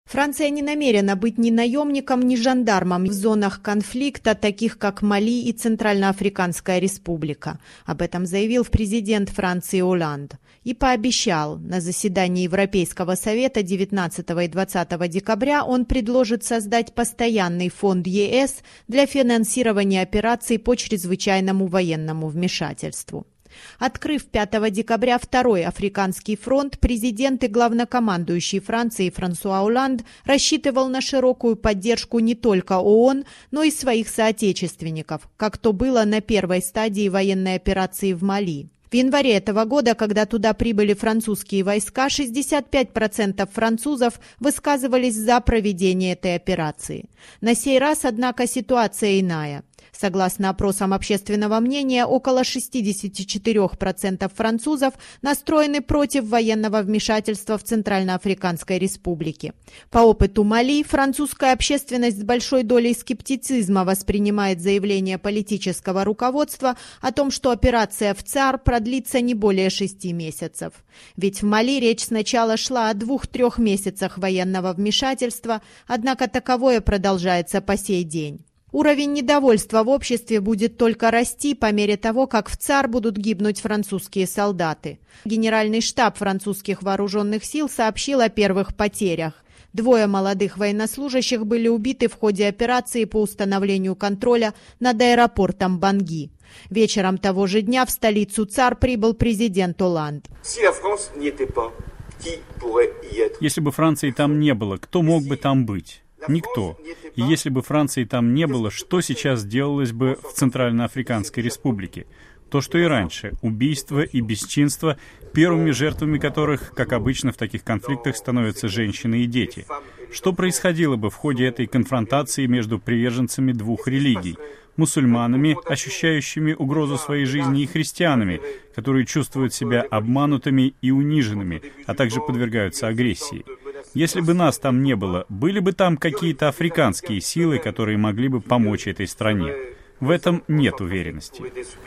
Франция не намерена быть ни наемником, ни жандармом в зонах конфликта, таких как Мали и Центральноафриканская республика. Об этом заявил президент Франции Оланд. И пообещал, на заседании Европейского совета 19 и 20 декабря он предложит создать постоянный фонд ЕС для финансирования операций по чрезвычайному военному вмешательству. Открыв 5 декабря второй Африканский фронт, президент и главнокомандующий Франции Франсуа Оланд рассчитывал на широкую поддержку не только ООН, но и своих соотечественников, как то было на первой стадии военной операции в Мали. В январе этого года, когда туда прибыли французские войска, 65% французов высказывались за проведение этой операции. На сей раз, однако, ситуация иная. Согласно опросам общественного мнения, около 64% французов настроены против военного вмешательства в Центральноафриканской республике. По опыту Мали, французская общественность с большой долей скептицизма воспринимает заявление политического руководства о том, что операция в ЦАР продлится не более 6 месяцев. Ведь в Мали речь сначала шла о 2-3 месяцах военного вмешательства, однако таковое продолжается по сей день. Уровень недовольства в обществе будет только расти по мере того, как в ЦАР будут гибнуть французские солдаты. Генеральный штаб французских вооруженных сил сообщил о первых потерях. 2 молодых военнослужащих были убиты в ходе операции по установлению контроля над аэропортом Банги. Вечером того же дня в столицу ЦАР прибыл президент Оланд. Если бы Франции там не было, кто мог бы там быть? Никто. И если бы Франции там не было, что сейчас делалось бы в Центральноафриканской республике? То, что и раньше. Убийства и бесчинства, первыми жертвами которых, как обычно в таких конфликтах, становятся женщины и дети. Что происходило бы в ходе этой конфронтации между приверженцами 2 религий? Мусульманами, ощущающими угрозу своей жизни, и христианами, которые чувствуют себя обманутыми и униженными, а также подвергаются агрессии. Если бы нас там не было, были бы там какие-то африканские силы, которые могли бы помочь этой стране? В этом нет уверенности.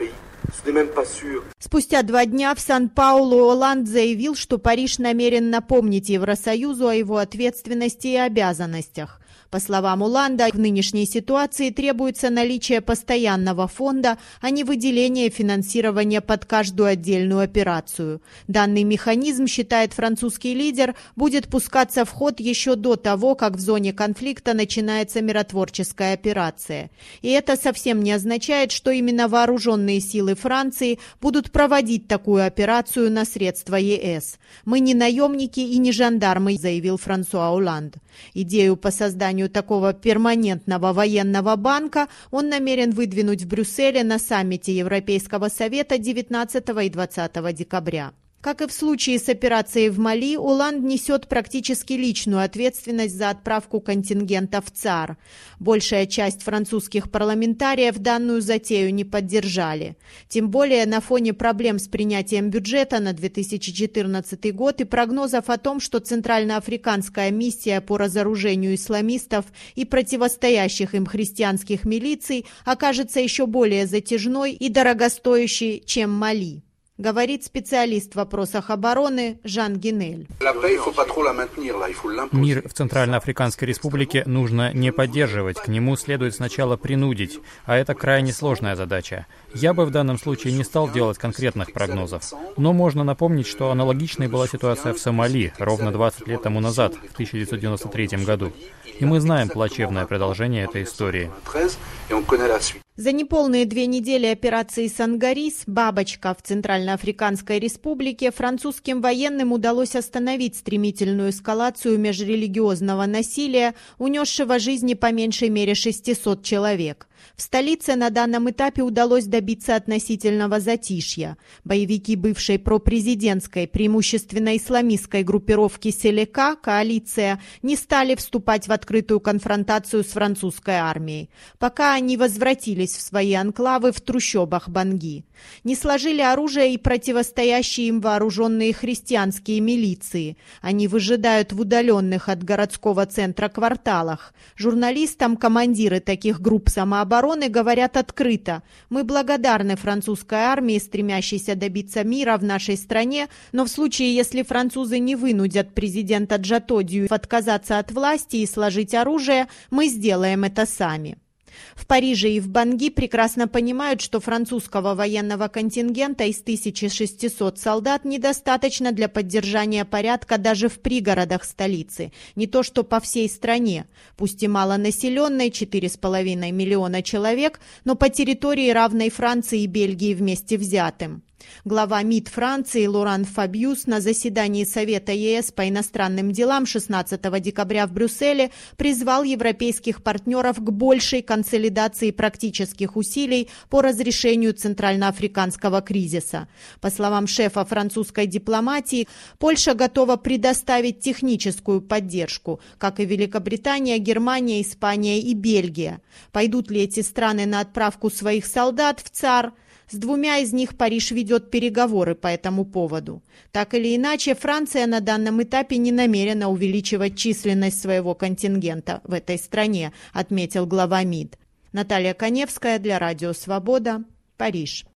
Спустя 2 дня в Сан-Паулу Оланд заявил, что Париж намерен напомнить Евросоюзу о его ответственности и обязанностях. По словам Оланда, в нынешней ситуации требуется наличие постоянного фонда, а не выделение финансирования под каждую отдельную операцию. Данный механизм, считает французский лидер, будет пускаться в ход еще до того, как в зоне конфликта начинается миротворческая операция. И это совсем не означает, что именно вооруженные силы Франции будут проводить такую операцию на средства ЕС. «Мы не наемники и не жандармы», заявил Франсуа Оланд. Идею по созданию такого перманентного военного банка он намерен выдвинуть в Брюсселе на саммите Европейского совета 19 и 20 декабря. Как и в случае с операцией в Мали, Оланд несет практически личную ответственность за отправку контингента в ЦАР. Большая часть французских парламентариев данную затею не поддержали. Тем более на фоне проблем с принятием бюджета на 2014 год и прогнозов о том, что Центральноафриканская миссия по разоружению исламистов и противостоящих им христианских милиций окажется еще более затяжной и дорогостоящей, чем Мали. Говорит специалист в вопросах обороны Жан Гинель. Мир в Центральноафриканской республике нужно не поддерживать, к нему следует сначала принудить, а это крайне сложная задача. Я бы в данном случае не стал делать конкретных прогнозов. Но можно напомнить, что аналогичной была ситуация в Сомали ровно 20 лет тому назад, в 1993 году. И мы знаем плачевное продолжение этой истории. За неполные 2 недели операции «Сангарис» «Бабочка» в Центральноафриканской республике французским военным удалось остановить стремительную эскалацию межрелигиозного насилия, унесшего жизни по меньшей мере 600 человек. В столице на данном этапе удалось добиться относительного затишья. Боевики бывшей пропрезидентской, преимущественно исламистской группировки Селека, коалиция, не стали вступать в открытую конфронтацию с французской армией, пока они возвратились в свои анклавы в трущобах Банги. Не сложили оружие и противостоящие им вооруженные христианские милиции. Они выжидают в удаленных от городского центра кварталах. Журналистам командиры таких групп самообороны обороны говорят открыто: «Мы благодарны французской армии, стремящейся добиться мира в нашей стране, но в случае, если французы не вынудят президента Джатодию отказаться от власти и сложить оружие, мы сделаем это сами». В Париже и в Банги прекрасно понимают, что французского военного контингента из 1600 солдат недостаточно для поддержания порядка даже в пригородах столицы, не то что по всей стране, пусть и малонаселенной, 4,5 миллиона человек, но по территории, равной Франции и Бельгии вместе взятым. Глава МИД Франции Лоран Фабиус на заседании Совета ЕС по иностранным делам 16 декабря в Брюсселе призвал европейских партнеров к большей консолидации практических усилий по разрешению центральноафриканского кризиса. По словам шефа французской дипломатии, Польша готова предоставить техническую поддержку, как и Великобритания, Германия, Испания и Бельгия. Пойдут ли эти страны на отправку своих солдат в ЦАР? С двумя из них Париж ведет переговоры по этому поводу. Так или иначе, Франция на данном этапе не намерена увеличивать численность своего контингента в этой стране, отметил глава МИД. Наталья Коневская для Радио Свобода, Париж.